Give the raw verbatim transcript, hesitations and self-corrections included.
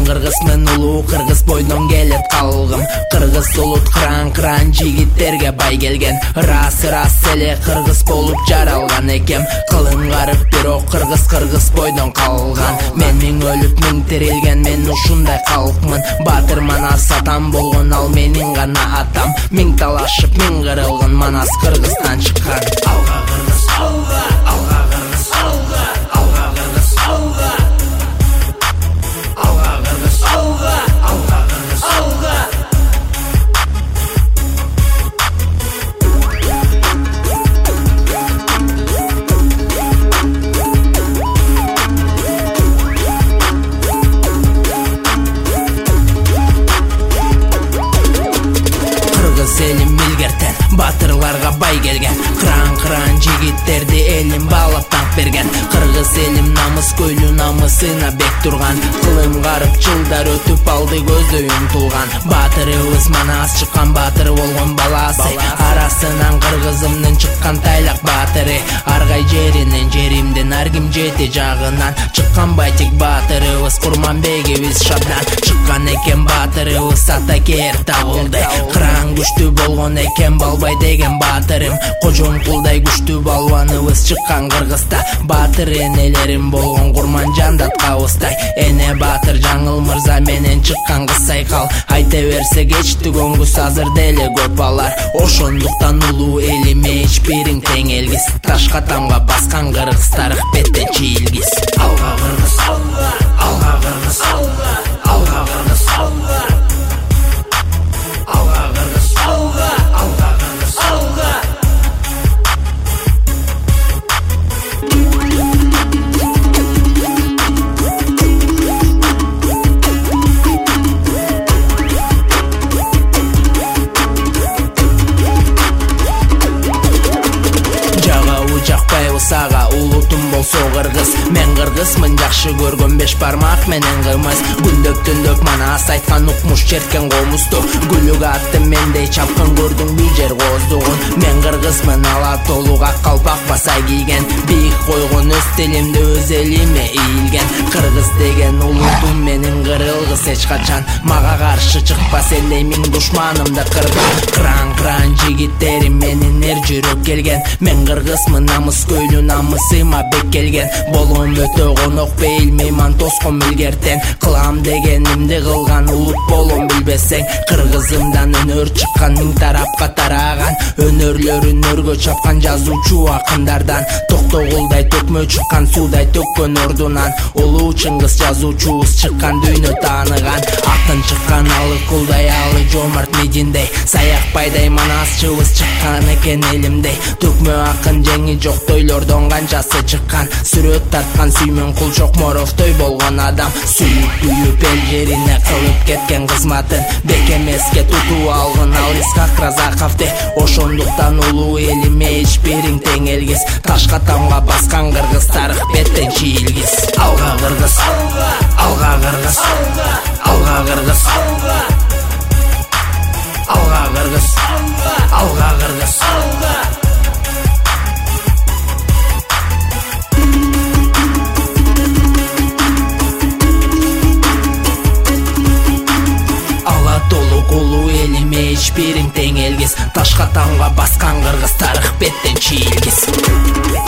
кыргызмын улуу, кыргыз бойдон келет калгым. Кыргыз улут кыран-кыран жигиттерге бай келген. Рас-рас эле кыргыз болуп жаралган экем. Кылым карып бирок кыргыз кыргыз бойдон калган. Мен миң өлүп миң тирилген, мен ушундай калкмын. Батыр Манас атам болгон, ал менин гана атам. Миң талашып миң кырылган, Манас Кыргыздан чыккан. Алга кыргыз, алга, алга кыргыз, алга, алга кыргыз, алга. Алга кыргыз, алга, алга кыргыз, алга. Кыргыз элим илгертен, батырларга бай келген. Кыран-кыран жигиттерди элим баалап танк берген. Кыргыз элим намыс көйлү, намысына бек турган. Кылым карып жылдар өтүп алды, көздөй умтулган. Батырыбыз Манас чыккан, батыр болгон баласы. Арасынан кыргызымдын чыккан тайлак батыры. Аргай жеринен, жеримден ар ким жети жагынан. Чыккан байтик батырыбыз, Курманбегибиз шабдан. Чыккан экен батырыбыз, Атакер табылды. Кыран күчтүү болгон экен, Балбай деген батырым. Кожомкулдай күчтүү балбаныбыз чыккан Кыргызда. Батыр энелерим болгон Курманжан Даткабыздай. Эне батыр Жаңыл мырза менен чыккан кыз Сайкал. Айта берсе кечти көңгүс, азыр деле көп алар. Ошондуктан улуу элиме эч бириң тең элгиз. Ташка тамга баскан кыргыз тарых беттен чийилгиз. Алга кыргыз, алга, алга кыргыз, алга, алга кыргыз, алга. Алга кыргыз, алга, алга кыргыз, алга. Сага улутум болсо кыргыз, мен кыргызмын жакшы көргөн беш бармак менен кырмыз. Күндөп түндөп Манас айткан укмуш черткен комузду. Гүлүк атты мендей чапкын көрдүң бий жер кооздугун. Мен кыргызмын, ала толук ак калпак баса кийген. Бийик койгон өз тилимде өз элиме ийилген. Кыргыз деген улутум менин кырылгыс эч качан. Мага каршы чыкпас элдей миң душманымды кырган. Кыран-кыран жигиттерим менин эр жүрөк келген. Мен кыргызмын, намыс көйлү, намысыма бек келген. Болом өтө конок, бейил мейман тоском илгертен. Кылам дегенимди кылган, улут болом билбесең. Кыргызымдан өнөр чыккан, миң тарапка тараган. Өнөрлөрүн өргө чапкан жазуучу акындардан. Токтогулдай төкмө чыккан, суудай төккөн ордунан. Улуу Чыңгыз жазуучубуз чыккан, дүйнө тааныган. Акын чыккан, алы кулдай, алы жомарт Мединдей. Саякбайдай Манасчыбыз чыккан экен элимдей. Төкмө акын жеңи жок, тойлордон канчасы чыккан. Сүрөт тарткан Сүймөн Кулчокморовдой болгон адам. Сүйүп күйүп эл жерине кылып кеткен кызматын. Бек эмеске тутуп алган ал Исхак Разаковди. Ошондуктан улуу элиме эч бириң тең элгиз. Ташка тамга баскан кыргыз тарых беттен чийилгиз. Алга кыргыз, алга, алга кыргыз, алга, алга кыргыз, алга. Алга кыргыз, алга, алга кыргыз, алга. Улуу элиме эч бириң тең элгиз. Ташка тамга баскан кыргыз тарых беттен чийилгиз.